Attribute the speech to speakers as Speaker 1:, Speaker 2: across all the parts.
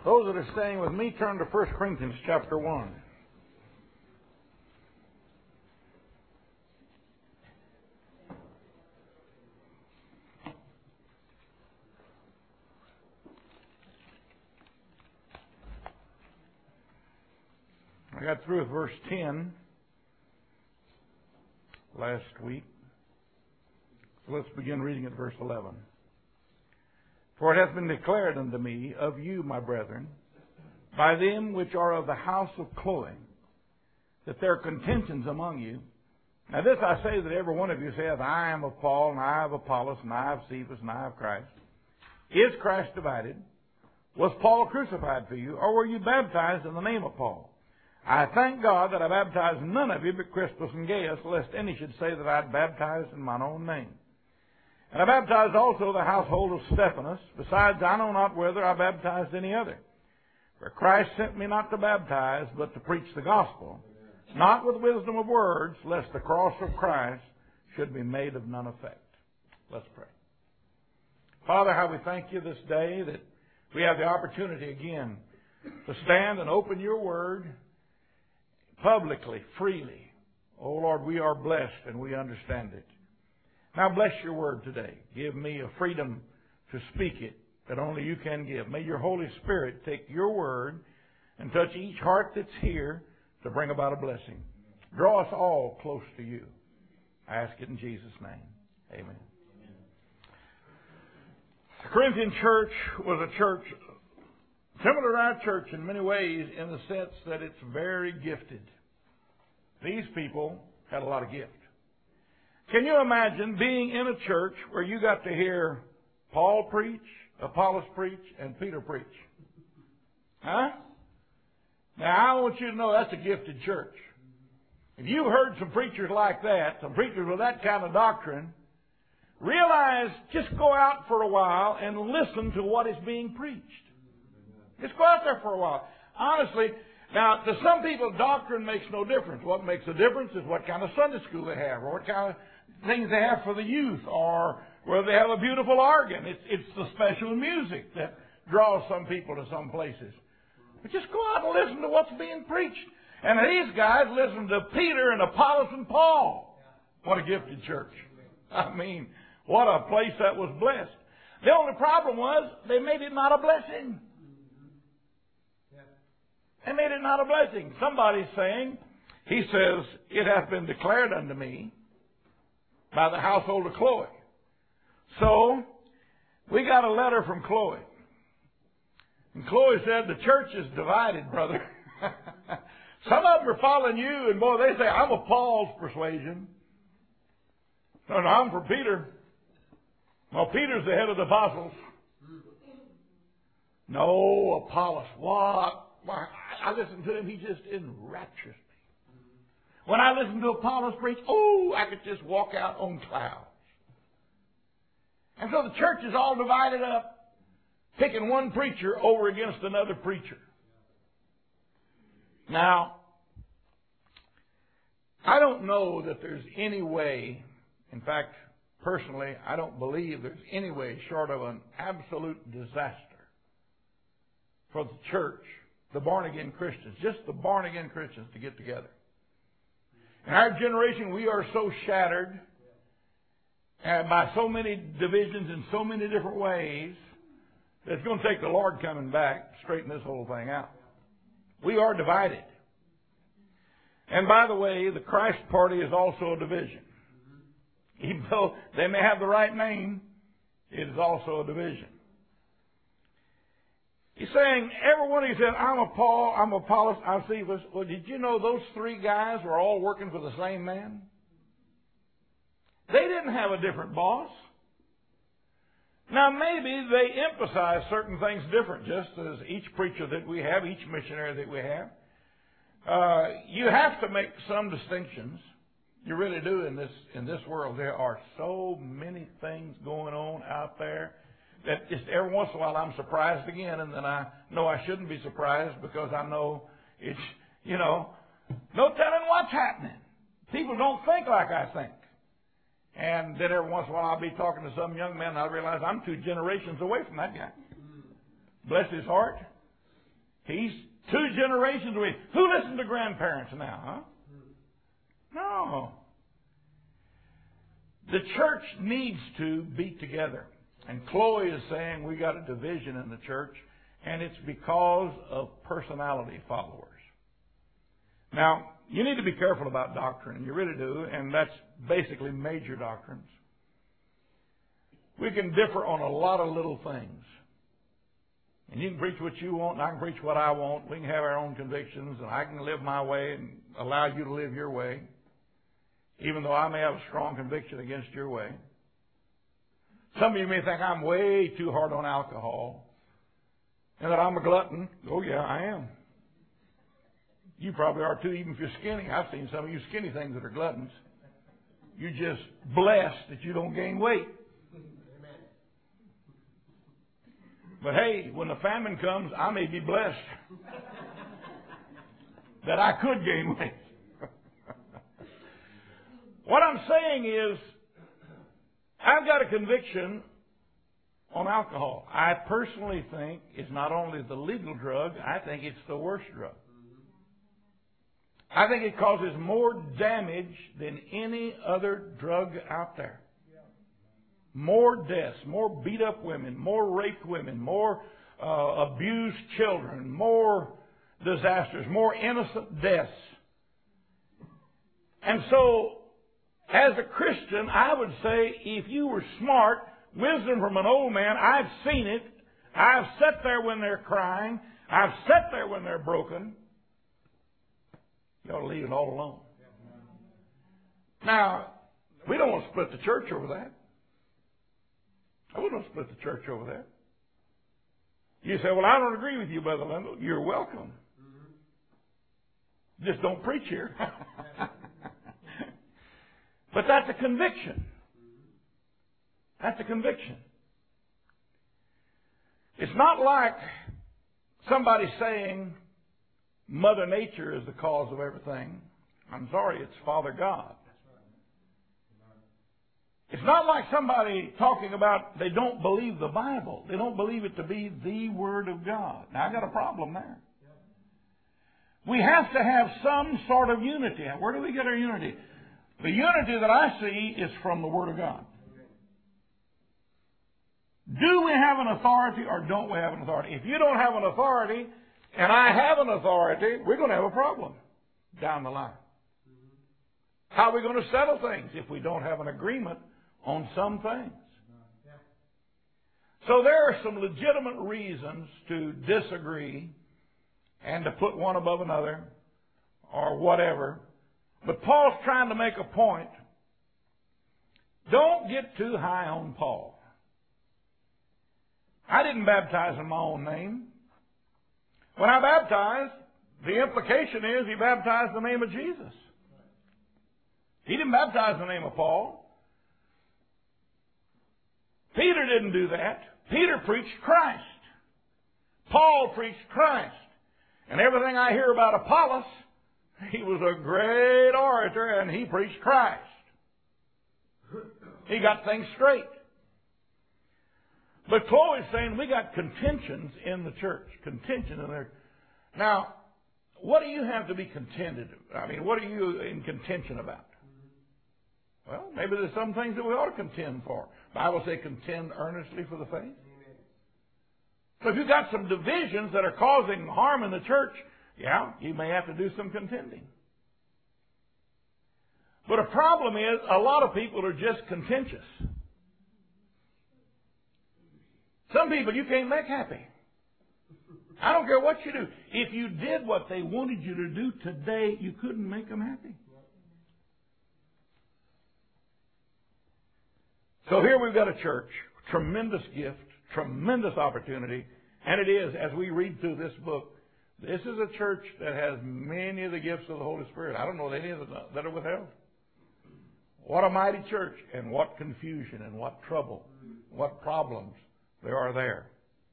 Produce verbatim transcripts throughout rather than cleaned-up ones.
Speaker 1: Those that are staying with me, turn to First Corinthians chapter one. I got through with verse ten last week. So let's begin reading at verse eleven. For it hath been declared unto me of you, my brethren, by them which are of the house of Chloe, that there are contentions among you. Now this I say, that every one of you saith, I am of Paul, and I of Apollos, and I of Cephas, and I of Christ. Is Christ divided? Was Paul crucified for you, or were you baptized in the name of Paul? I thank God that I baptized none of you but Crispus and Gaius, lest any should say that I had baptized in mine own name. And I baptized also the household of Stephanas. Besides, I know not whether I baptized any other. For Christ sent me not to baptize, but to preach the gospel, not with wisdom of words, lest the cross of Christ should be made of none effect. Let's pray. Father, how we thank you this day that we have the opportunity again to stand and open your word publicly, freely. Oh Lord, we are blessed and we understand it. Now bless your word today. Give me a freedom to speak it that only you can give. May your Holy Spirit take your word and touch each heart that's here to bring about a blessing. Draw us all close to you. I ask it in Jesus' name. Amen. The Corinthian church was a church similar to our church in many ways, in the sense that it's very gifted. These people had a lot of gift. Can you imagine being in a church where you got to hear Paul preach, Apollos preach, and Peter preach? Huh? Now, I want you to know that's a gifted church. If you heard some preachers like that, some preachers with that kind of doctrine, realize, just go out for a while and listen to what is being preached. Just go out there for a while. Honestly, now, to some people, doctrine makes no difference. What makes a difference is what kind of Sunday school they have, or what kind of things they have for the youth, or whether they have a beautiful organ. It's, it's the special music that draws some people to some places. But just go out and listen to what's being preached. And these guys listened to Peter and Apollos and Paul. What a gifted church. I mean, what a place that was blessed. The only problem was they made it not a blessing. They made it not a blessing. Somebody's saying, he says, it hath been declared unto me by the household of Chloe. So, we got a letter from Chloe. And Chloe said, the church is divided, brother. Some of them are following you, and boy, they say, I'm of Paul's persuasion. No, no, I'm for Peter. Well, Peter's the head of the apostles. No, Apollos, what? Why, I listened to him, he just enraptures me. When I listen to Apollos preach, oh, I could just walk out on clouds. And so the church is all divided up, picking one preacher over against another preacher. Now, I don't know that there's any way, in fact, personally, I don't believe there's any way short of an absolute disaster for the church, the born-again Christians, just the born-again Christians to get together. In our generation, we are so shattered uh, by so many divisions in so many different ways that it's going to take the Lord coming back to straighten this whole thing out. We are divided. And by the way, the Christ Party is also a division. Even though they may have the right name, it is also a division. He's saying, everyone, he said, I'm of Paul, I'm of Apollos, I'm of Cephas. Well, did you know those three guys were all working for the same man? They didn't have a different boss. Now, maybe they emphasize certain things different, just as each preacher that we have, each missionary that we have. Uh, you have to make some distinctions. You really do in this in this world. There are so many things going on out there that just every once in a while I'm surprised again, and then I know I shouldn't be surprised because I know it's, you know, no telling what's happening. People don't think like I think. And then every once in a while I'll be talking to some young man and I realize I'm two generations away from that guy. Bless his heart. He's two generations away. Who listens to grandparents now, huh? No. The church needs to be together. And Chloe is saying we got a division in the church, and it's because of personality followers. Now, you need to be careful about doctrine. You really do, and that's basically major doctrines. We can differ on a lot of little things. And you can preach what you want, and I can preach what I want. We can have our own convictions, and I can live my way and allow you to live your way, even though I may have a strong conviction against your way. Some of you may think I'm way too hard on alcohol and that I'm a glutton. Oh, yeah, I am. You probably are too, even if you're skinny. I've seen some of you skinny things that are gluttons. You're just blessed that you don't gain weight. But hey, when the famine comes, I may be blessed that I could gain weight. What I'm saying is, I've got a conviction on alcohol. I personally think it's not only the legal drug, I think it's the worst drug. I think it causes more damage than any other drug out there. More deaths, more beat up women, more raped women, more uh, abused children, more disasters, more innocent deaths. And so, as a Christian, I would say if you were smart, wisdom from an old man, I've seen it. I've sat there when they're crying. I've sat there when they're broken. You ought to leave it all alone. Now, we don't want to split the church over that. I wouldn't split the church over that. You say, well, I don't agree with you, Brother Lindell. You're welcome. Mm-hmm. Just don't preach here. But that's a conviction. That's a conviction. It's not like somebody saying Mother Nature is the cause of everything. I'm sorry, it's Father God. It's not like somebody talking about they don't believe the Bible. They don't believe it to be the Word of God. Now, I got a problem there. We have to have some sort of unity. Where do we get our unity? The unity that I see is from the Word of God. Do we have an authority or don't we have an authority? If you don't have an authority and I have an authority, we're going to have a problem down the line. How are we going to settle things if we don't have an agreement on some things? So there are some legitimate reasons to disagree and to put one above another or whatever. But Paul's trying to make a point. Don't get too high on Paul. I didn't baptize in my own name. When I baptized, the implication is he baptized in the name of Jesus. He didn't baptize in the name of Paul. Peter didn't do that. Peter preached Christ. Paul preached Christ. And everything I hear about Apollos, he was a great orator and he preached Christ. He got things straight. But Chloe's saying we got contentions in the church. Contention in there. Now, what do you have to be contended? I mean, what are you in contention about? Well, maybe there's some things that we ought to contend for. The Bible says contend earnestly for the faith. So if you've got some divisions that are causing harm in the church, yeah, you may have to do some contending. But a problem is a lot of people are just contentious. Some people you can't make happy. I don't care what you do. If you did what they wanted you to do today, you couldn't make them happy. So here we've got a church, tremendous gift, tremendous opportunity, and it is, as we read through this book, this is a church that has many of the gifts of the Holy Spirit. I don't know any of them that are withheld. What a mighty church, and what confusion, and what trouble, what problems there are there.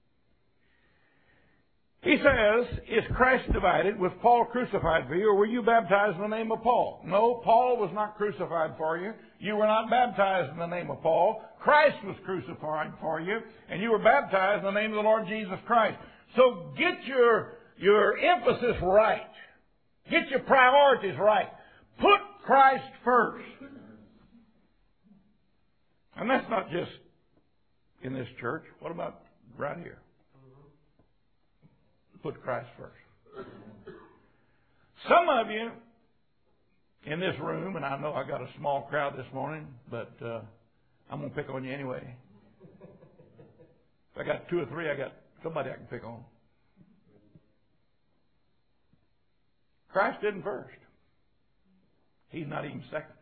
Speaker 1: He says, is Christ divided? Was Paul crucified for you, or were you baptized in the name of Paul? No, Paul was not crucified for you. You were not baptized in the name of Paul. Christ was crucified for you, and you were baptized in the name of the Lord Jesus Christ. So get your, your emphasis right. Get your priorities right. Put Christ first. And that's not just in this church. What about right here? Put Christ first. Some of you in this room, and I know I got a small crowd this morning, but uh, I'm going to pick on you anyway. If I got two or three, I got somebody I can pick on. Christ isn't first. He's not even second.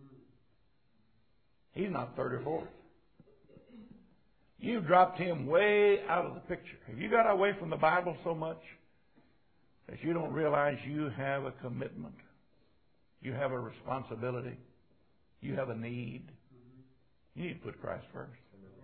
Speaker 1: He's not third or fourth. You've dropped Him way out of the picture. Have you got away from the Bible so much that you don't realize you have a commitment? You have a responsibility. You have a need. You need to put Christ first.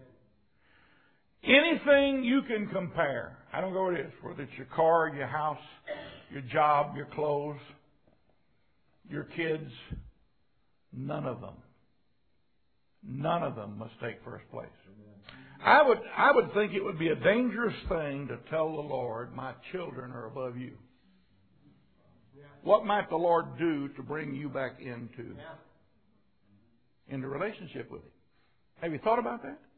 Speaker 1: Anything you can compare, I don't know what it is, whether it's your car, your house, your job, your clothes, your kids, none of them, none of them must take first place. I would, I would think it would be a dangerous thing to tell the Lord, my children are above you. What might the Lord do to bring you back into, into relationship with Him? Have you thought about that?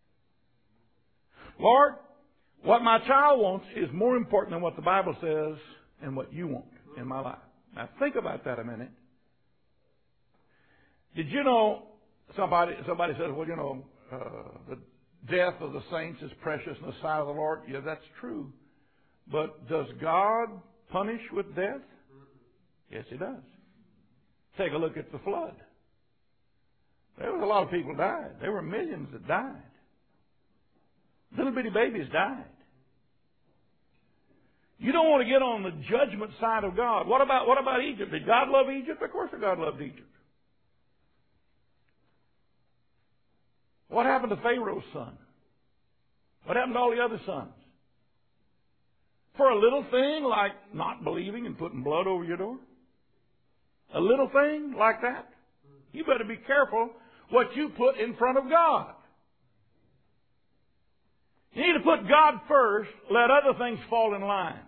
Speaker 1: Lord, what my child wants is more important than what the Bible says and what you want in my life. Now think about that a minute. Did you know, somebody somebody says, well, you know, uh, the death of the saints is precious in the sight of the Lord. Yeah, that's true. But does God punish with death? Yes, He does. Take a look at the flood. There was a lot of people died. There were millions that died. Little bitty babies died. You don't want to get on the judgment side of God. What about what about Egypt? Did God love Egypt? Of course God loved Egypt. What happened to Pharaoh's son? What happened to all the other sons? For a little thing like not believing and putting blood over your door? A little thing like that? You better be careful what you put in front of God. You need to put God first, let other things fall in line.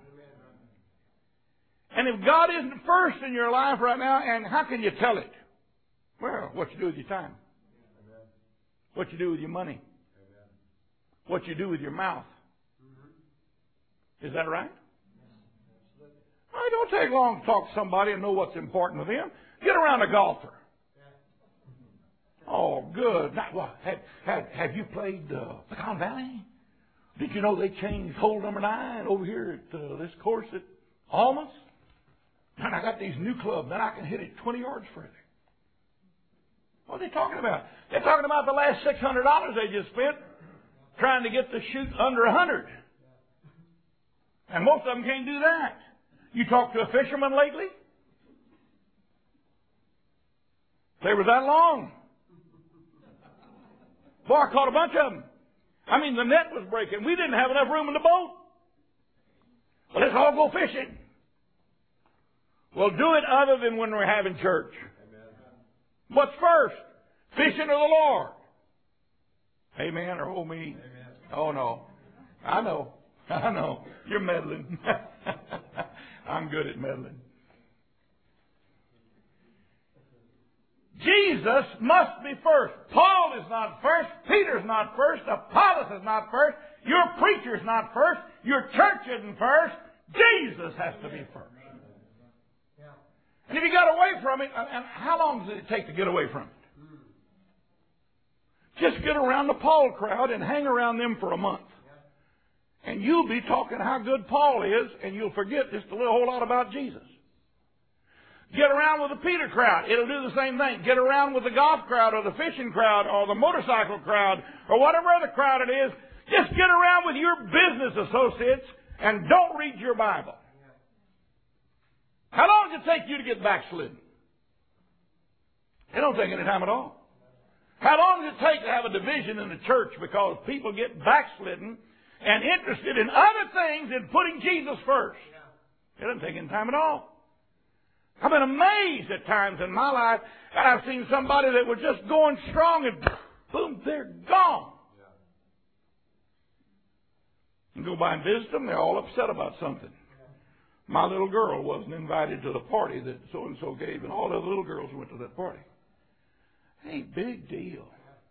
Speaker 1: And if God isn't first in your life right now, and how can you tell it? Well, what you do with your time. What you do with your money. What you do with your mouth. Is that right? Well, it don't take long to talk to somebody and know what's important to them. Get around a golfer. Oh, good. Now, what, have, have, have you played uh, Pecan Valley? Did you know they changed hole number nine over here at uh, this course at Almas? And I got these new clubs, then I can hit it twenty yards further. What are they talking about? They're talking about the last six hundred dollars they just spent trying to get the shoot under one hundred. And most of them can't do that. You talk to a fisherman lately? They were that long. Boy, I caught a bunch of them. I mean, the net was breaking. We didn't have enough room in the boat. Well, let's all go fishing. Well, do it other than when we're having church. Amen. What's first? Fishing or the Lord? Amen or oh me? Amen. Oh, no. I know. I know. You're meddling. I'm good at meddling. Jesus must be first. Paul is not first. Peter's not first. Apollos is not first. Your preacher's not first. Your church isn't first. Jesus has to be first. And if you got away from it, and how long does it take to get away from it? Just get around the Paul crowd and hang around them for a month. And you'll be talking how good Paul is, and you'll forget just a little whole lot about Jesus. Get around with the Peter crowd. It'll do the same thing. Get around with the golf crowd or the fishing crowd or the motorcycle crowd or whatever other crowd it is. Just get around with your business associates and don't read your Bible. How long does it take you to get backslidden? It don't take any time at all. How long does it take to have a division in the church because people get backslidden and interested in other things than putting Jesus first? It doesn't take any time at all. I've been amazed at times in my life that I've seen somebody that was just going strong and boom, they're gone. You go by and visit them, they're all upset about something. my little girl wasn't invited to the party that so-and-so gave, and all the other little girls went to that party. Hey, big deal.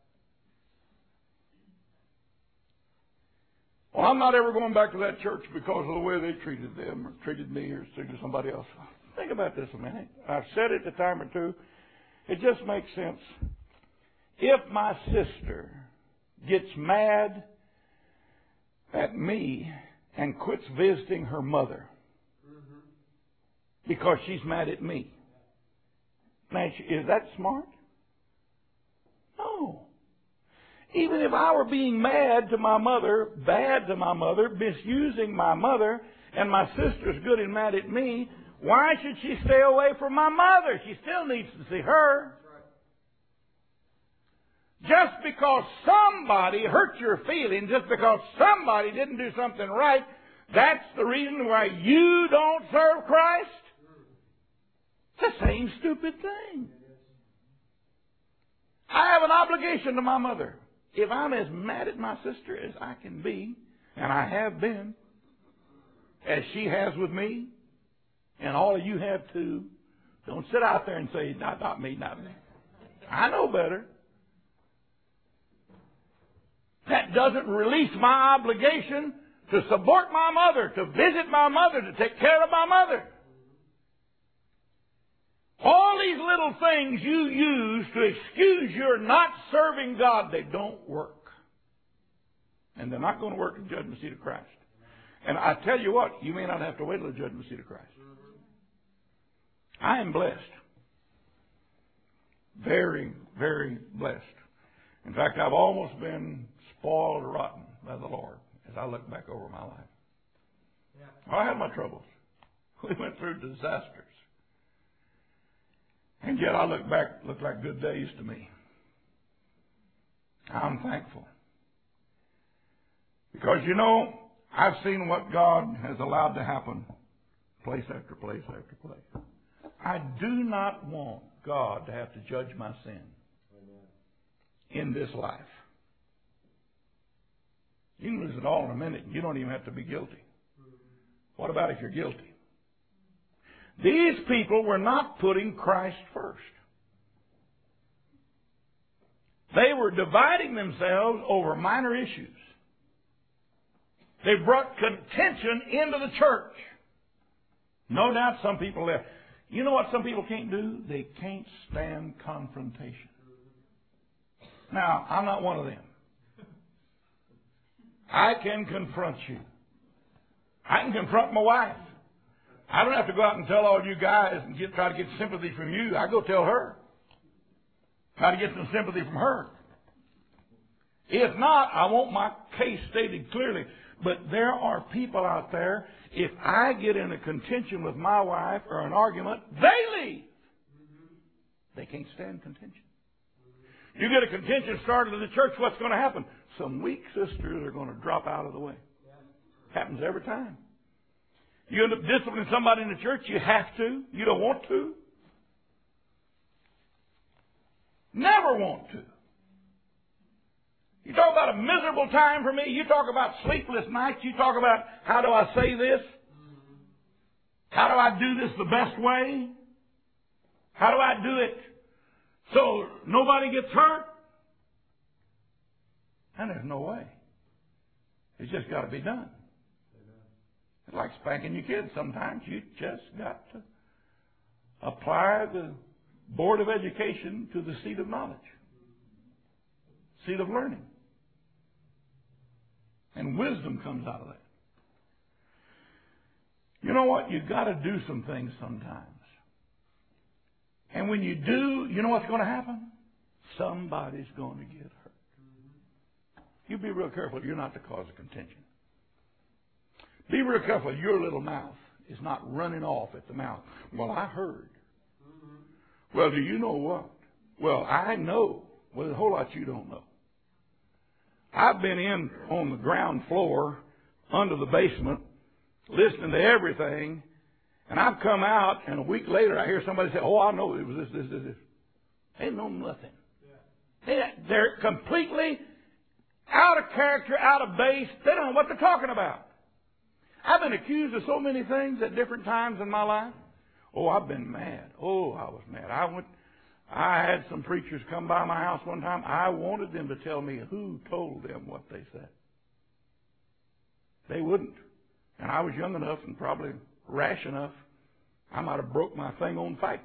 Speaker 1: Well, I'm not ever going back to that church because of the way they treated them or treated me or treated somebody else. Think about this a minute. I've said it a time or two. It just makes sense. If my sister gets mad at me and quits visiting her mother because she's mad at me, now, is that smart? No. Even if I were being mad to my mother, bad to my mother, misusing my mother, and my sister's good and mad at me, why should she stay away from my mother? She still needs to see her. Just because somebody hurt your feelings, just because somebody didn't do something right, that's the reason why you don't serve Christ? It's the same stupid thing. I have an obligation to my mother. If I'm as mad at my sister as I can be, and I have been, as she has with me, and all of you have too, don't sit out there and say, not, not me, not me. I know better. That doesn't release my obligation to support my mother, to visit my mother, to take care of my mother. All these little things you use to excuse your not serving God, they don't work. And they're not going to work in the judgment seat of Christ. And I tell you what, you may not have to wait till the judgment seat of Christ. I am blessed. Very, very blessed. In fact, I've almost been spoiled rotten by the Lord as I look back over my life. Yeah. I had my troubles. We went through disasters. And yet I look back, look like good days to me. I'm thankful. Because, you know, I've seen what God has allowed to happen place after place after place. I do not want God to have to judge my sin in this life. You can lose it all in a minute. You don't even have to be guilty. What about if you're guilty? These people were not putting Christ first. They were dividing themselves over minor issues. They brought contention into the church. No doubt some people left. You know what some people can't do? They can't stand confrontation. Now, I'm not one of them. I can confront you. I can confront my wife. I don't have to go out and tell all you guys and get, try to get sympathy from you. I go tell her. Try to get some sympathy from her. If not, I want my case stated clearly. But there are people out there, if I get in a contention with my wife or an argument, they leave. They can't stand contention. You get a contention started in the church, what's going to happen? Some weak sisters are going to drop out of the way. Happens every time. You end up disciplining somebody in the church, you have to. You don't want to. Never want to. You talk about a miserable time for me. You talk about sleepless nights. You talk about how do I say this? How do I do this the best way? How do I do it so nobody gets hurt? And there's no way. It's just got to be done. It's like spanking your kids. Sometimes you just got to apply the Board of Education to the seat of knowledge, seat of learning. And wisdom comes out of that. You know what? You've got to do some things sometimes. And when you do, you know what's going to happen? Somebody's going to get hurt. You be real careful. You're not the cause of contention. Be real careful. Your little mouth is not running off at the mouth. Well, I heard. Well, do you know what? Well, I know. Well, there's a whole lot you don't know. I've been in on the ground floor, under the basement, listening to everything, and I've come out, and a week later I hear somebody say, oh, I know it was this, this, this, this. They know nothing. They, they're completely out of character, out of base. They don't know what they're talking about. I've been accused of so many things at different times in my life. Oh, I've been mad. Oh, I was mad. I went, I had some preachers come by my house one time. I wanted them to tell me who told them what they said. They wouldn't. And I was young enough and probably rash enough. I might have broke my thing on fighting.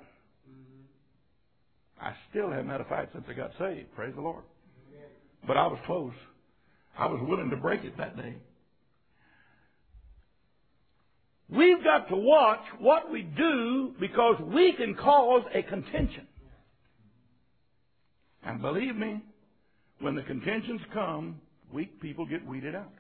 Speaker 1: I still haven't had a fight since I got saved. Praise the Lord. But I was close. I was willing to break it that day. We've got to watch what we do because we can cause a contention. And believe me, when the contentions come, weak people get weeded out.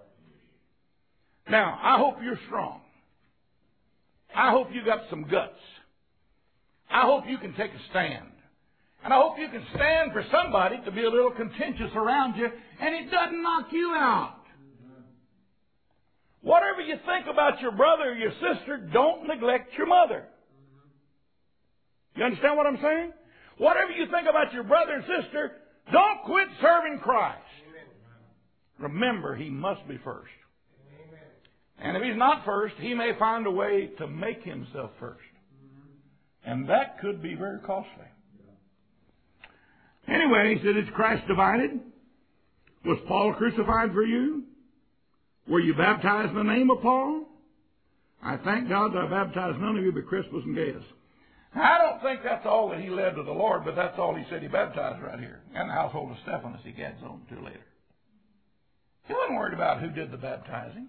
Speaker 1: Now, I hope you're strong. I hope you got some guts. I hope you can take a stand. And I hope you can stand for somebody to be a little contentious around you and it doesn't knock you out. Whatever you think about your brother or your sister, don't neglect your mother. You understand what I'm saying? Whatever you think about your brother and sister, don't quit serving Christ. Remember, He must be first. And if He's not first, He may find a way to make Himself first. And that could be very costly. Anyway, he said, is Christ divided? Was Paul crucified for you? Were you baptized in the name of Paul? I thank God that I baptized none of you but Crispus and Gaius. Now, I don't think that's all that he led to the Lord, but that's all he said he baptized right here. And the household of Stephanus he adds on to later. He wasn't worried about who did the baptizing.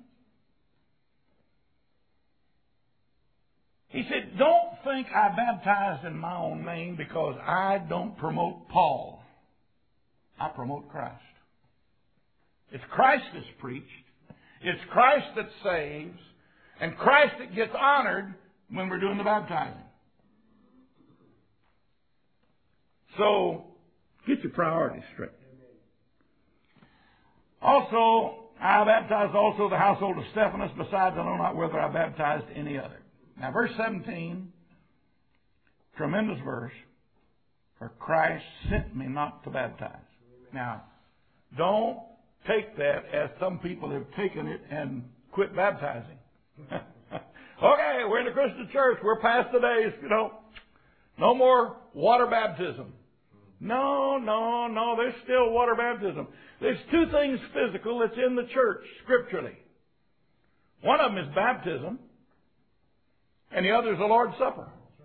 Speaker 1: He said, don't think I baptized in my own name because I don't promote Paul. I promote Christ. It's Christ that's preached. It's Christ that saves. And Christ that gets honored when we're doing the baptizing. So, get your priorities straight. Also, I baptized also the household of Stephanus. Besides, I know not whether I baptized any other. Now, verse seventeen, tremendous verse. For Christ sent me not to baptize. Now, don't take that as some people have taken it and quit baptizing. Okay, we're in a Christian church. We're past the days, you know. No more water baptism. No, no, no. There's still water baptism. There's two things physical that's in the church scripturally. One of them is baptism. And the other is the Lord's Supper.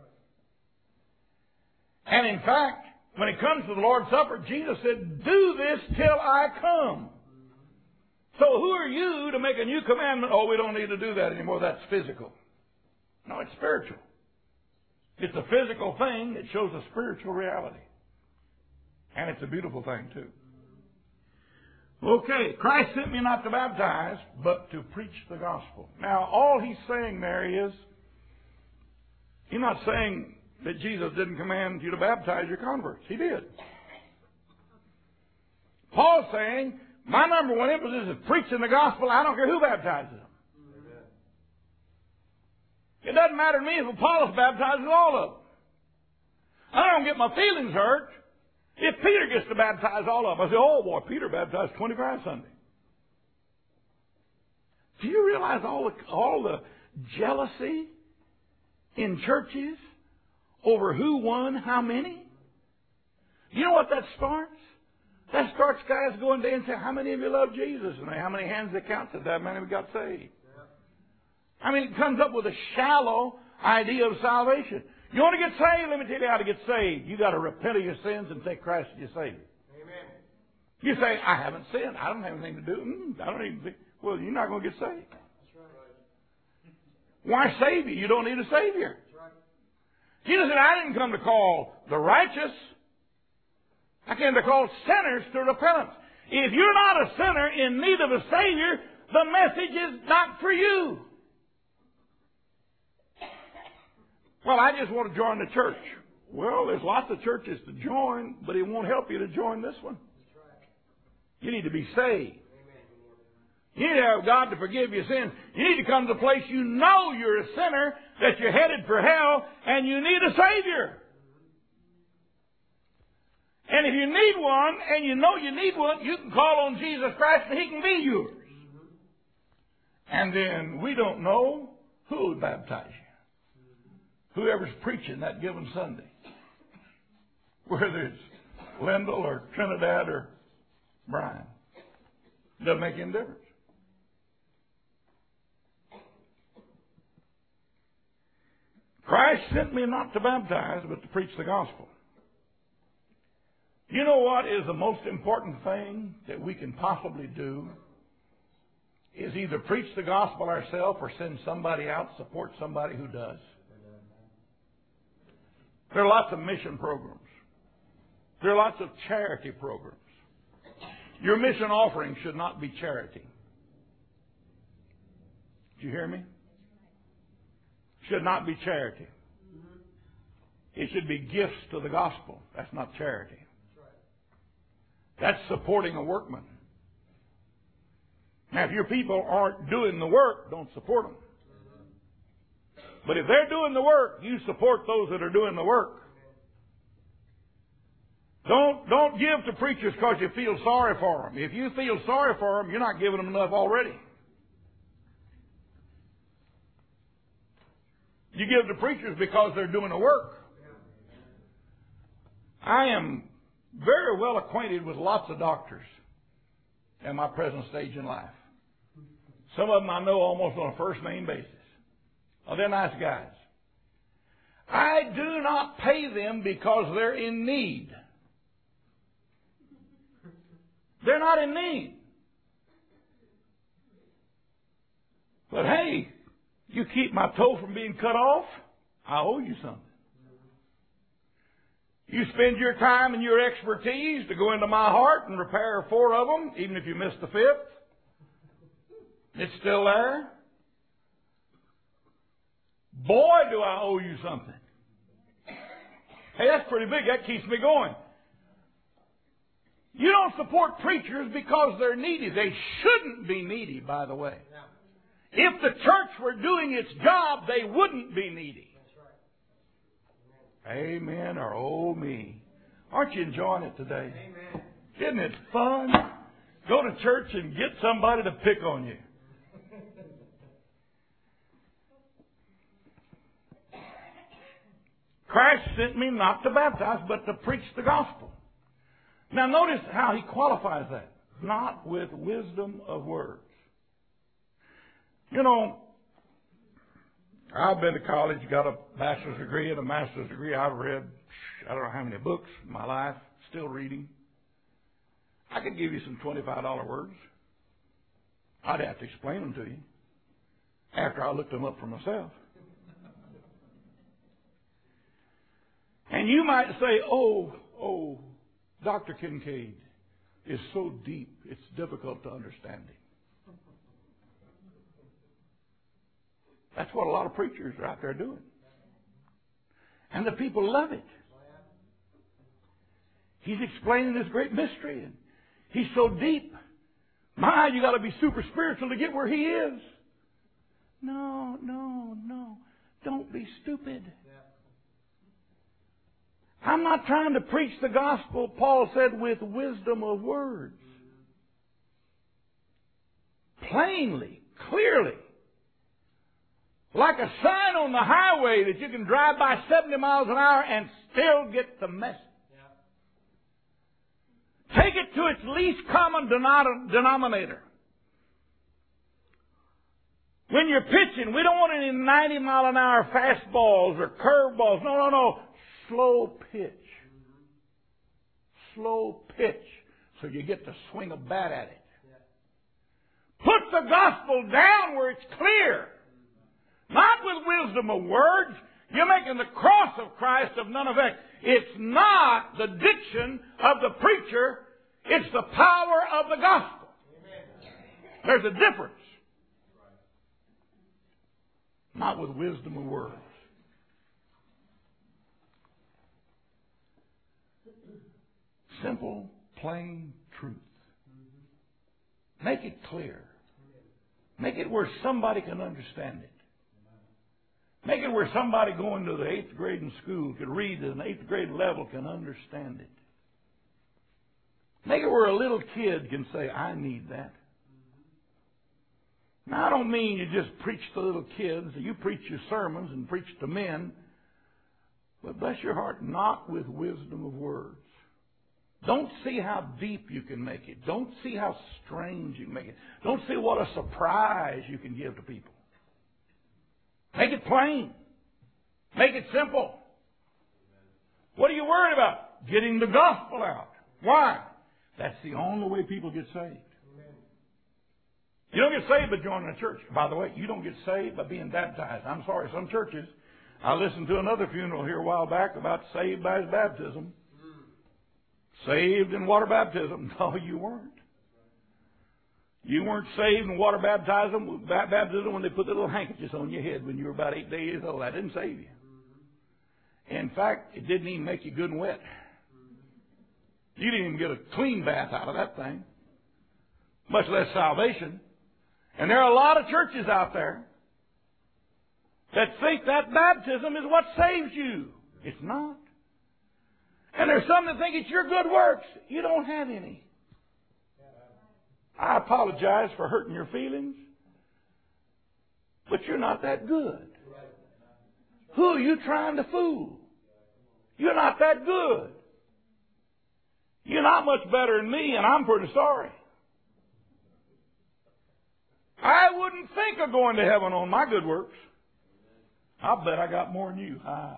Speaker 1: And in fact, when it comes to the Lord's Supper, Jesus said, do this till I come. So who are you to make a new commandment? Oh, we don't need to do that anymore. That's physical. No, it's spiritual. It's a physical thing that shows a spiritual reality. And it's a beautiful thing, too. Okay, Christ sent me not to baptize, but to preach the gospel. Now, all he's saying there is, he's not saying that Jesus didn't command you to baptize your converts. He did. Paul's saying, my number one emphasis is preaching the gospel. I don't care who baptizes them. Amen. It doesn't matter to me if Apollos baptizes all of them. I don't get my feelings hurt if Peter gets to baptize all of them. I say, oh boy, Peter baptized twenty-five Sunday. Do you realize all the, all the jealousy in churches over who won how many? You know what that starts? That starts guys going there and saying, how many of you love Jesus? And how many hands they count that that many got saved? I mean, it comes up with a shallow idea of salvation. You want to get saved? Let me tell you how to get saved. You got to repent of your sins and take Christ as your Savior. Amen. You say, I haven't sinned. I don't have anything to do. Mm, I don't even think. Well, you're not going to get saved. That's right. Why save you? You don't need a Savior. That's right. Jesus said, I didn't come to call the righteous. I came to call sinners to repentance. If you're not a sinner in need of a Savior, the message is not for you. Well, I just want to join the church. Well, there's lots of churches to join, but it won't help you to join this one. You need to be saved. You need to have God to forgive your sins. You need to come to the place you know you're a sinner, that you're headed for hell, and you need a Savior. And if you need one, and you know you need one, you can call on Jesus Christ and He can be yours. And then we don't know who will baptize you. Whoever's preaching that given Sunday. Whether it's Lendell or Trinidad or Brian. Doesn't make any difference. Christ sent me not to baptize, but to preach the gospel. You know what is the most important thing that we can possibly do? Is either preach the gospel ourselves or send somebody out, support somebody who does. There are lots of mission programs. There are lots of charity programs. Your mission offering should not be charity. Did you hear me? Should not be charity. It should be gifts to the gospel. That's not charity. That's supporting a workman. Now, if your people aren't doing the work, don't support them. But if they're doing the work, you support those that are doing the work. Don't, don't give to preachers because you feel sorry for them. If you feel sorry for them, you're not giving them enough already. You give to preachers because they're doing the work. I am very well acquainted with lots of doctors at my present stage in life. Some of them I know almost on a first name basis. Oh, they're nice guys. I do not pay them because they're in need. They're not in need. But hey, you keep my toe from being cut off, I owe you something. You spend your time and your expertise to go into my heart and repair four of them, even if you miss the fifth. It's still there. Boy, do I owe you something. Hey, that's pretty big. That keeps me going. You don't support preachers because they're needy. They shouldn't be needy, by the way. If the church were doing its job, they wouldn't be needy. Amen, or oh me. Aren't you enjoying it today? Amen. Isn't it fun? Go to church and get somebody to pick on you. Christ sent me not to baptize, but to preach the gospel. Now notice how he qualifies that. Not with wisdom of words. You know, I've been to college, got a bachelor's degree and a master's degree. I've read, I don't know how many books in my life, still reading. I could give you some twenty-five dollar words. I'd have to explain them to you after I looked them up for myself. And you might say, oh, oh, Doctor Kincaid is so deep, it's difficult to understand him. That's what a lot of preachers are out there doing. And the people love it. He's explaining this great mystery, and he's so deep. My, you got to be super spiritual to get where he is. No, no, no. Don't be stupid. I'm not trying to preach the gospel, Paul said, with wisdom of words. Plainly, clearly. Like a sign on the highway that you can drive by seventy miles an hour and still get the message. Yeah. Take it to its least common denominator. When you're pitching, we don't want any ninety mile an hour fastballs or curveballs. No, no, no. Slow pitch. Slow pitch. So you get to swing a bat at it. Yeah. Put the gospel down where it's clear. Not with wisdom of words. You're making the cross of Christ of none effect. It's not the diction of the preacher. It's the power of the gospel. Amen. There's a difference. Not with wisdom of words. Simple, plain truth. Make it clear. Make it where somebody can understand it. Make it where somebody going to the eighth grade in school could read at an eighth grade level can understand it. Make it where a little kid can say, I need that. Now, I don't mean you just preach to little kids. You preach your sermons and preach to men. But bless your heart, not with wisdom of words. Don't see how deep you can make it. Don't see how strange you can make it. Don't see what a surprise you can give to people. Make it plain. Make it simple. What are you worried about? Getting the gospel out. Why? That's the only way people get saved. You don't get saved by joining a church. By the way, you don't get saved by being baptized. I'm sorry, some churches. I listened to another funeral here a while back about saved by his baptism. Saved in water baptism. No, you weren't. You weren't saved in water baptism, baptism when they put the little handkerchiefs on your head when you were about eight years old. That didn't save you. In fact, it didn't even make you good and wet. You didn't even get a clean bath out of that thing, much less salvation. And there are a lot of churches out there that think that baptism is what saves you. It's not. And there's some that think it's your good works. You don't have any. I apologize for hurting your feelings, but you're not that good. Who are you trying to fool? You're not that good. You're not much better than me, and I'm pretty sorry. I wouldn't think of going to heaven on my good works. I'll bet I got more than you. Ha.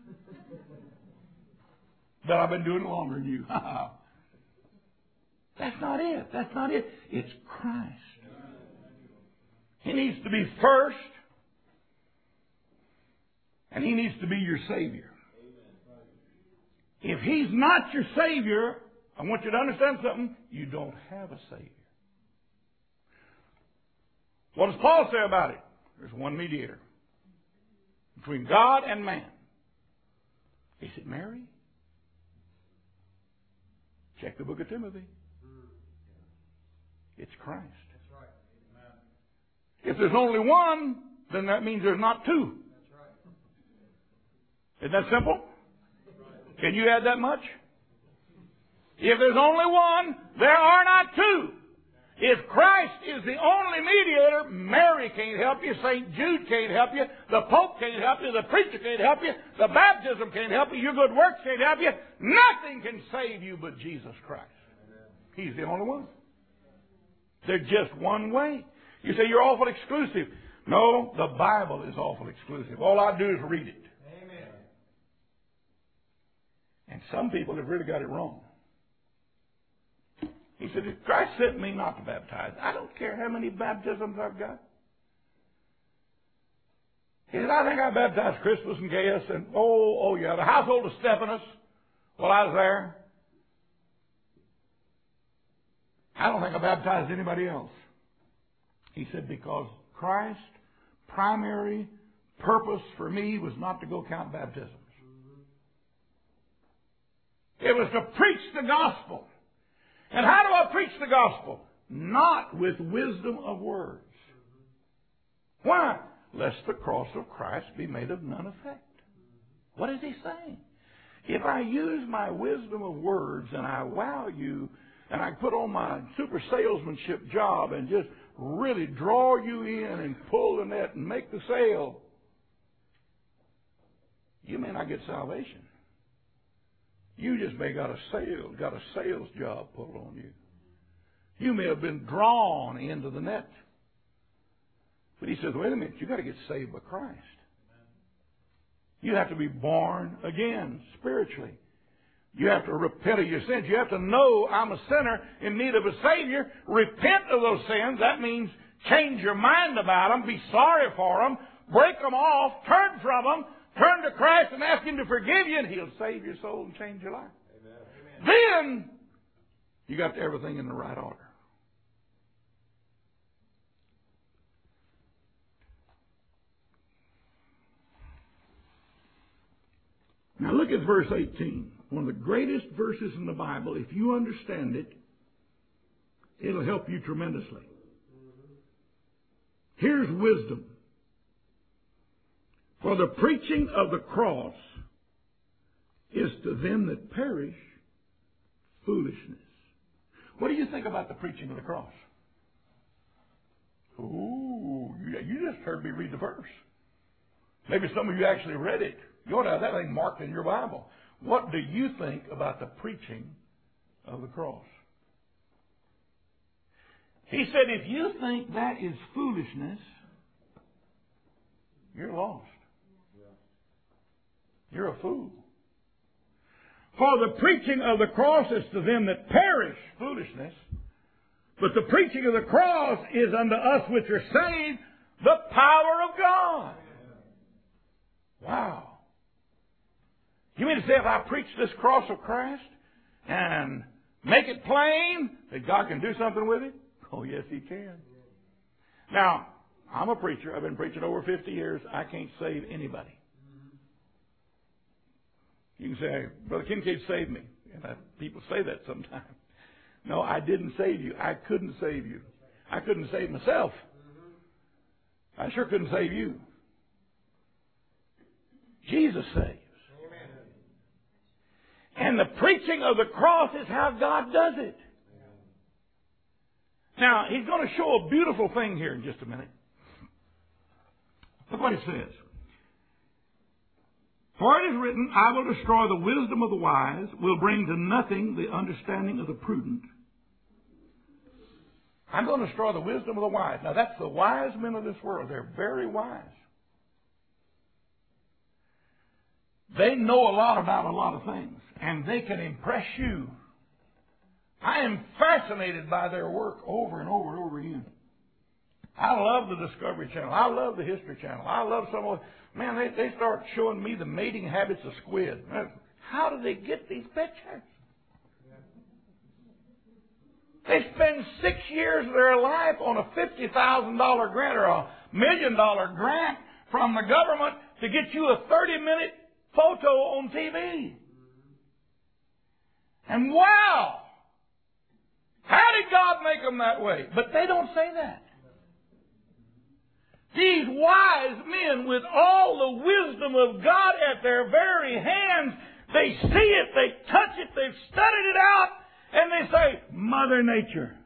Speaker 1: Bet I've been doing it longer than you. Ha. That's not it. That's not it. It's Christ. He needs to be first, and He needs to be your Savior. If He's not your Savior, I want you to understand something. You don't have a Savior. What does Paul say about it? There's one mediator between God and man. Is it Mary? Check the book of Timothy. It's Christ. That's right. Amen. If there's only one, then that means there's not two. That's right. Isn't that simple? Right. Can you add that much? If there's only one, there are not two. If Christ is the only mediator, Mary can't help you, Saint Jude can't help you, the Pope can't help you, the preacher can't help you, the baptism can't help you, your good works can't help you. Nothing can save you but Jesus Christ. He's the only one. There's just one way. You say you're awful exclusive. No, the Bible is awful exclusive. All I do is read it. Amen. And some people have really got it wrong. He said, if Christ sent me not to baptize, I don't care how many baptisms I've got. He said, I think I baptized Crispus and Gaius and, oh, oh yeah, the household of Stephanus while I was there. I don't think I baptized anybody else. He said, because Christ's primary purpose for me was not to go count baptisms. It was to preach the gospel. And how do I preach the gospel? Not with wisdom of words. Why? Lest the cross of Christ be made of none effect. What is he saying? If I use my wisdom of words and I wow you and I put on my super salesmanship job and just really draw you in and pull the net and make the sale, you may not get salvation. You just may got a sale, got a sales job pulled on you. You may have been drawn into the net. But he says, wait a minute, you got to get saved by Christ. You have to be born again spiritually. You have to repent of your sins. You have to know I'm a sinner in need of a Savior. Repent of those sins. That means change your mind about them. Be sorry for them. Break them off. Turn from them. Turn to Christ and ask Him to forgive you, and He'll save your soul and change your life. Amen. Then you got everything in the right order. Now look at verse eighteen. One of the greatest verses in the Bible. If you understand it, it'll help you tremendously. Here's wisdom. For the preaching of the cross is to them that perish foolishness. What do you think about the preaching of the cross? Ooh, you, you just heard me read the verse. Maybe some of you actually read it. You ought to have that thing marked in your Bible. What do you think about the preaching of the cross? He said, if you think that is foolishness, you're lost. You're a fool. For the preaching of the cross is to them that perish foolishness, but the preaching of the cross is unto us which are saved the power of God. Wow. You mean to say if I preach this cross of Christ and make it plain that God can do something with it? Oh, yes, He can. Now, I'm a preacher. I've been preaching over fifty years. I can't save anybody. You can say, Brother Kincaid saved me. And I, people say that sometimes. No, I didn't save you. I couldn't save you. I couldn't save myself. I sure couldn't save you. Jesus saves. And the preaching of the cross is how God does it. Now, He's going to show a beautiful thing here in just a minute. Look what it says. For it is written, I will destroy the wisdom of the wise, will bring to nothing the understanding of the prudent. I'm going to destroy the wisdom of the wise. Now, that's the wise men of this world. They're very wise. They know a lot about a lot of things, and they can impress you. I am fascinated by their work over and over and over again. I love the Discovery Channel. I love the History Channel. I love some of man, they, they start showing me the mating habits of squid. How do they get these pictures? They spend six years of their life on a fifty thousand dollars grant or a million dollar grant from the government to get you a thirty minute photo on T V. And wow! How did God make them that way? But they don't say that. These wise men with all the wisdom of God at their very hands, they see it, they touch it, they've studied it out, and they say, Mother Nature.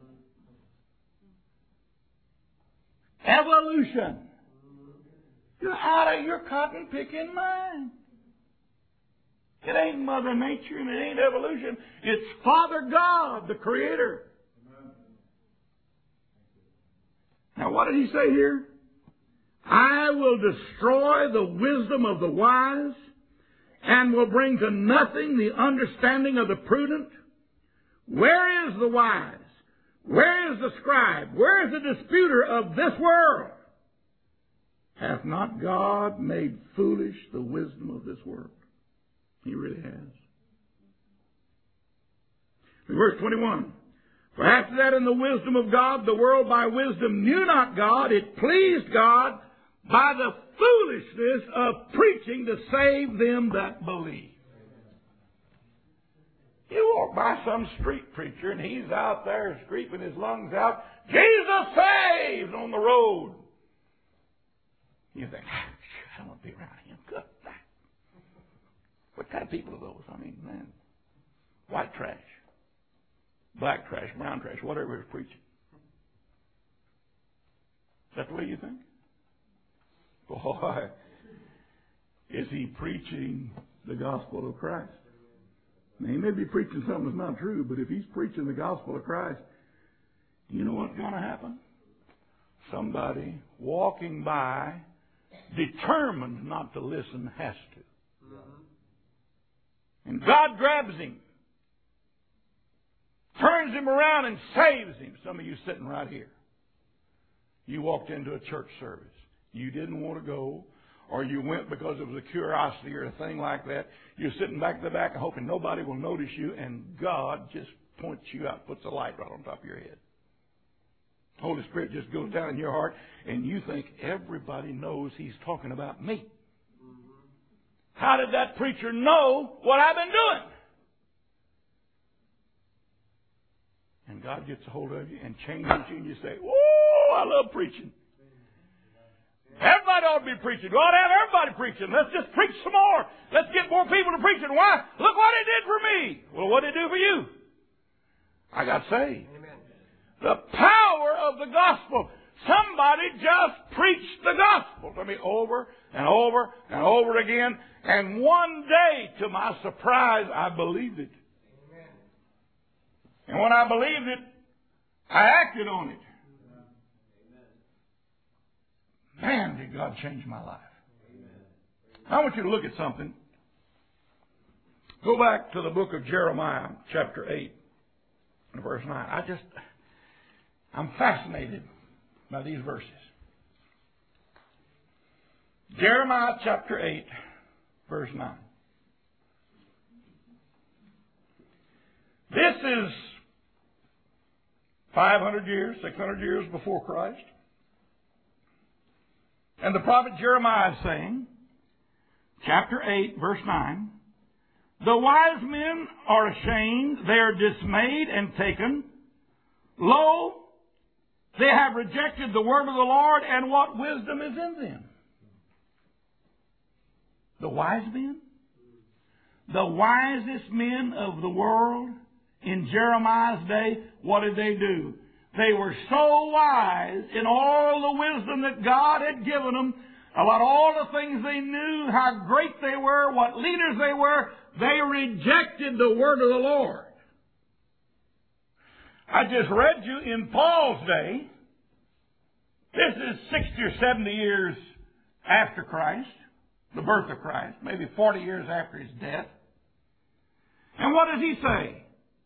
Speaker 1: Evolution. You're out of your cotton picking mind. It ain't Mother Nature and it ain't evolution. It's Father God, the Creator. Now what did He say here? I will destroy the wisdom of the wise and will bring to nothing the understanding of the prudent. Where is the wise? Where is the scribe? Where is the disputer of this world? Hath not God made foolish the wisdom of this world? He really has. In verse twenty-one. For after that in the wisdom of God, the world by wisdom knew not God. It pleased God by the foolishness of preaching to save them that believe. You walk by some street preacher and he's out there screaming his lungs out, Jesus saves, on the road. You think, I don't want to be around him. Good. What kind of people are those? I mean, man, white trash, black trash, brown trash, whatever he's preaching. Is that the way you think? Boy, is he preaching the gospel of Christ? Now, he may be preaching something that's not true, but if he's preaching the gospel of Christ, you know what's going to happen? Somebody walking by, determined not to listen, has to. And God grabs him, turns him around and saves him. Some of you sitting right here. You walked into a church service. You didn't want to go, or you went because it was a curiosity or a thing like that. You're sitting back in the back and hoping nobody will notice you, and God just points you out, puts a light right on top of your head. Holy Spirit just goes down in your heart, and you think everybody knows He's talking about me. How did that preacher know what I've been doing? And God gets a hold of you and changes you, and you say, "Whoa, I love preaching. Everybody ought to be preaching. We ought to have everybody preaching. Let's just preach some more. Let's get more people to preaching. Why? Look what it did for me." Well, what did it do for you? I got saved. Amen. The power of the gospel Somebody just preached the gospel to me over and over and over again. And one day, to my surprise, I believed it. Amen. And when I believed it, I acted on it. Amen. Man, did God change my life. Amen. I want you to look at something. Go back to the book of Jeremiah, chapter eight, verse nine. I just, I'm fascinated by these verses. Jeremiah chapter eight, verse nine. This is five hundred years, six hundred years before Christ. And the prophet Jeremiah is saying, chapter eight, verse nine, the wise men are ashamed, they are dismayed and taken. Lo, they have rejected the word of the Lord, and what wisdom is in them? The wise men? The wisest men of the world in Jeremiah's day, what did they do? They were so wise in all the wisdom that God had given them, about all the things they knew, how great they were, what leaders they were. They rejected the word of the Lord. I just read you in Paul's day. This is sixty or seventy years after Christ, the birth of Christ, maybe forty years after his death. And what does he say?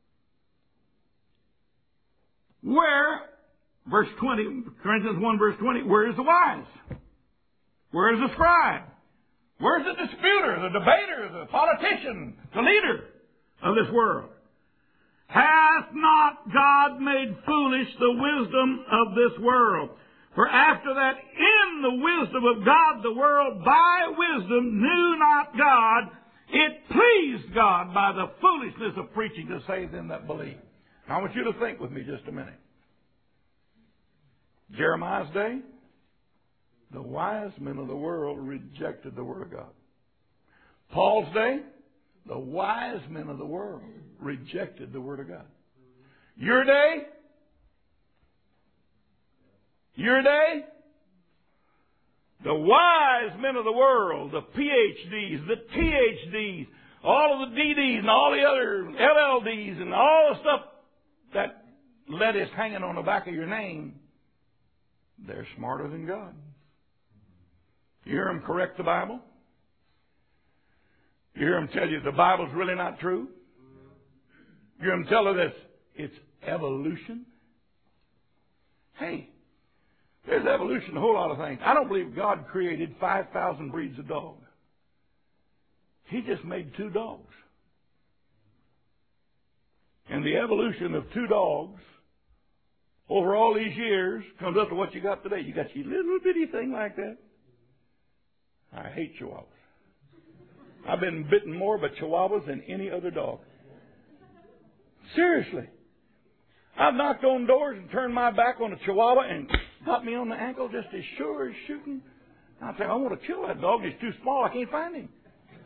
Speaker 1: Where, verse twenty, Corinthians one, verse twenty, where is the wise? Where is the scribe? Where's the disputer, the debater, the politician, the leader of this world? Hath not God made foolish the wisdom of this world? For after that, in the wisdom of God, the world by wisdom knew not God. It pleased God by the foolishness of preaching to save them that believe. Now, I want you to think with me just a minute. Jeremiah's day, the wise men of the world rejected the Word of God. Paul's day, the wise men of the world rejected the Word of God. Your day, your day, the wise men of the world, the P H Ds, the T H Ds, all of the D Ds and all the other L L Ds and all the stuff that lettuce hanging on the back of your name, they're smarter than God. You hear them correct the Bible? You hear them tell you the Bible's really not true? You hear them tell her this, it's evolution? Hey, there's evolution in a whole lot of things. I don't believe God created five thousand breeds of dogs. He just made two dogs. And the evolution of two dogs over all these years comes up to what you got today. You got your little bitty thing like that. I hate chihuahuas. I've been bitten more by chihuahuas than any other dog. Seriously. I've knocked on doors and turned my back on a chihuahua and got me on the ankle just as sure as shooting. I say, I want to kill that dog. He's too small. I can't find him.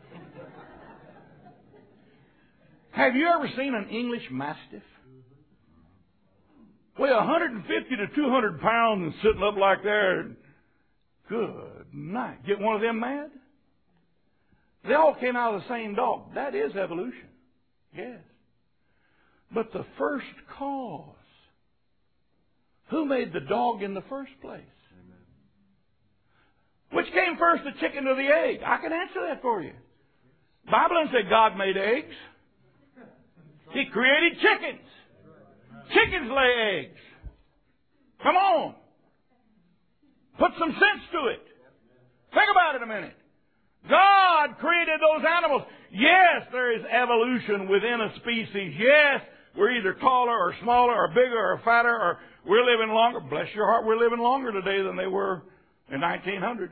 Speaker 1: Have you ever seen an English Mastiff? Weigh one hundred fifty to two hundred pounds and sitting up like that. Good night. Get one of them mad? They all came out of the same dog. That is evolution. Yes. But the first cause, who made the dog in the first place? Amen. Which came first, the chicken or the egg? I can answer that for you. The Bible doesn't say God made eggs. He created chickens. Chickens lay eggs. Come on. Put some sense to it. Think about it a minute. God created those animals. Yes, there is evolution within a species. Yes, we're either taller or smaller or bigger or fatter, or we're living longer. Bless your heart, we're living longer today than they were in nineteen hundred.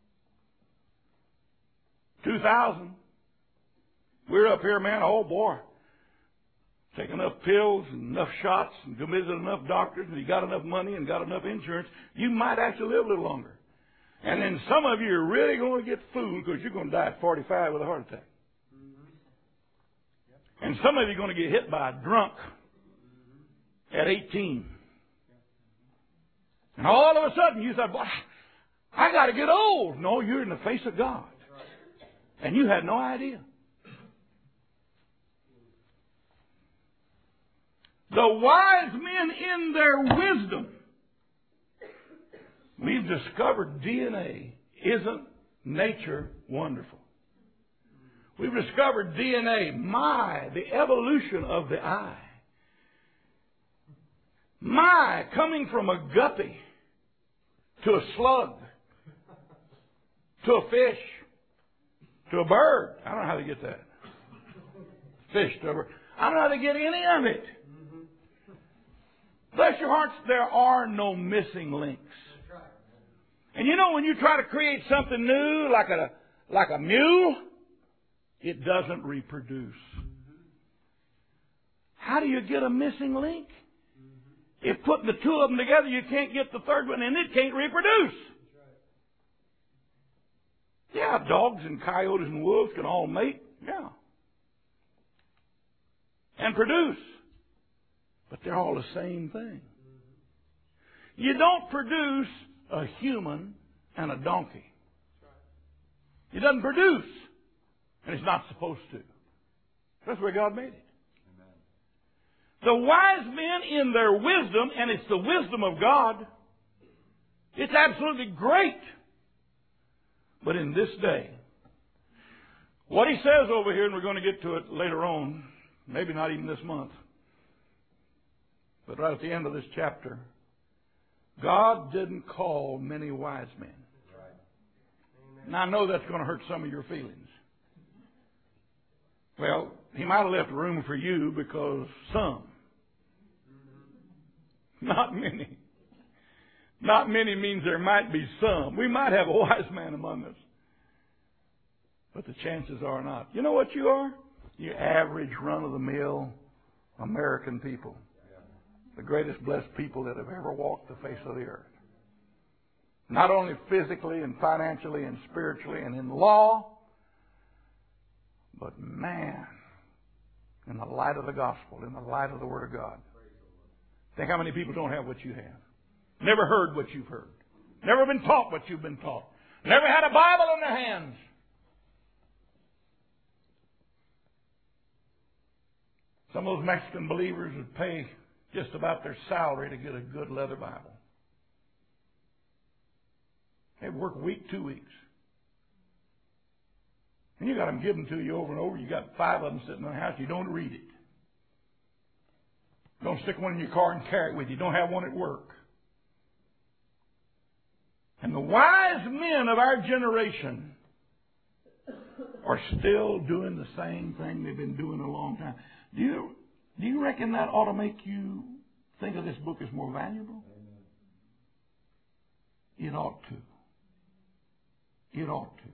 Speaker 1: two thousand. We're up here, man, oh boy. Take enough pills and enough shots and go visit enough doctors, and you got enough money and got enough insurance, you might actually live a little longer. And then some of you are really going to get fooled because you're going to die at forty-five with a heart attack. Mm-hmm. And some of you are going to get hit by a drunk mm-hmm. at eighteen. And all of a sudden you said, boy, I got to get old. No, you're in the face of God. And you had no idea. The wise men in their wisdom. We've discovered D N A. Isn't nature wonderful? We've discovered D N A. My, the evolution of the eye. My, coming from a guppy to a slug, to a fish, to a bird. I don't know how to get that. Fish to a bird. I don't know how to get any of it. Bless your hearts, there are no missing links. And you know, when you try to create something new, like a like a mule, it doesn't reproduce. How do you get a missing link? If putting the two of them together, you can't get the third one, and it can't reproduce. Yeah, dogs and coyotes and wolves can all mate. Yeah. And produce. But they're all the same thing. You don't produce a human and a donkey. It doesn't produce. And it's not supposed to. That's where God made it. Amen. The wise men in their wisdom, and it's the wisdom of God, it's absolutely great. But in this day, what he says over here, and we're going to get to it later on, maybe not even this month, but right at the end of this chapter, God didn't call many wise men. Right. Now I know that's going to hurt some of your feelings. Well, he might have left room for you because some. Not many. Not many means there might be some. We might have a wise man among us. But the chances are not. You know what you are? You average run-of-the-mill American people. The greatest blessed people that have ever walked the face of the earth. Not only physically and financially and spiritually and in law, but man, in the light of the gospel, in the light of the Word of God. Think how many people don't have what you have. Never heard what you've heard. Never been taught what you've been taught. Never had a Bible in their hands. Some of those Mexican believers would pay just about their salary to get a good leather Bible. They'd work a week, two weeks. And you got them given to you over and over. You got five of them sitting in the house. You don't read it. Don't stick one in your car and carry it with you. Don't have one at work. And the wise men of our generation are still doing the same thing they've been doing a long time. Do you Do you reckon that ought to make you think of this book as more valuable? It ought to. It ought to.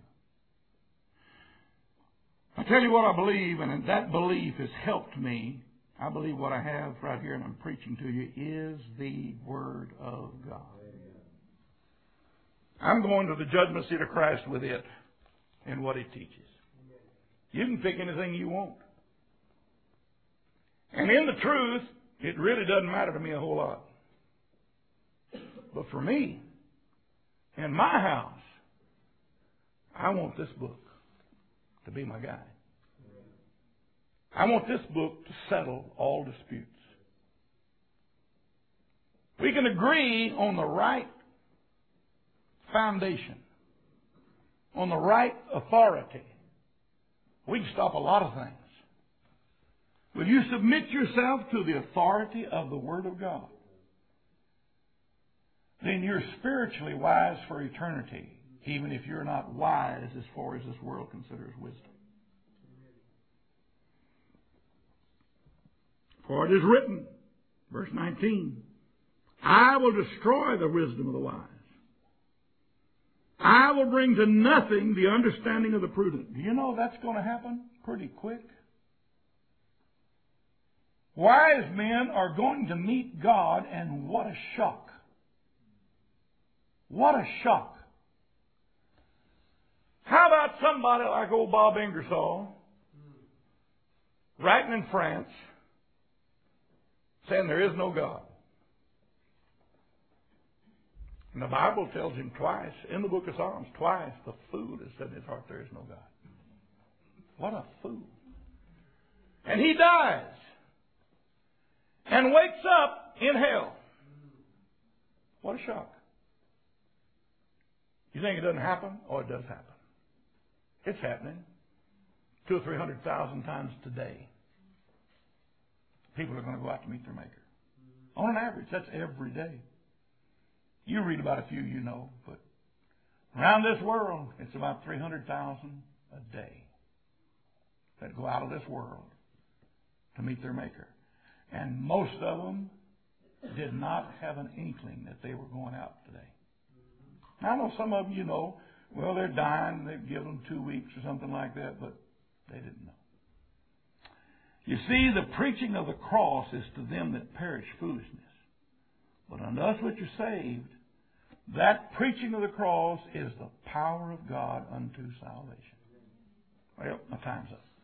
Speaker 1: I tell you what I believe, and that belief has helped me. I believe what I have right here and I'm preaching to you is the Word of God. I'm going to the judgment seat of Christ with it and what it teaches. You can pick anything you want. And in the truth, it really doesn't matter to me a whole lot. But for me, in my house, I want this book to be my guide. I want this book to settle all disputes. We can agree on the right foundation, on the right authority. We can stop a lot of things. Will you submit yourself to the authority of the Word of God? Then you're spiritually wise for eternity, even if you're not wise as far as this world considers wisdom. For it is written, verse nineteen, I will destroy the wisdom of the wise. I will bring to nothing the understanding of the prudent. Do you know that's going to happen pretty quick? Wise men are going to meet God, and what a shock. What a shock. How about somebody like old Bob Ingersoll, writing in France, saying there is no God? And the Bible tells him twice, in the book of Psalms, twice, the fool has said in his heart, there is no God. What a fool. And he dies and wakes up in hell. What a shock. You think it doesn't happen? Oh, it does happen. It's happening. Two or three hundred thousand times today. People are going to go out to meet their Maker. On an average, that's every day. You read about a few you know, but around this world, it's about three hundred thousand a day that go out of this world to meet their Maker. And most of them did not have an inkling that they were going out today. Now, I know some of them, you know, well, they're dying, they've given them two weeks or something like that, but they didn't know. You see, the preaching of the cross is to them that perish foolishness. But unto us which are saved, that preaching of the cross is the power of God unto salvation. Well, my time's up.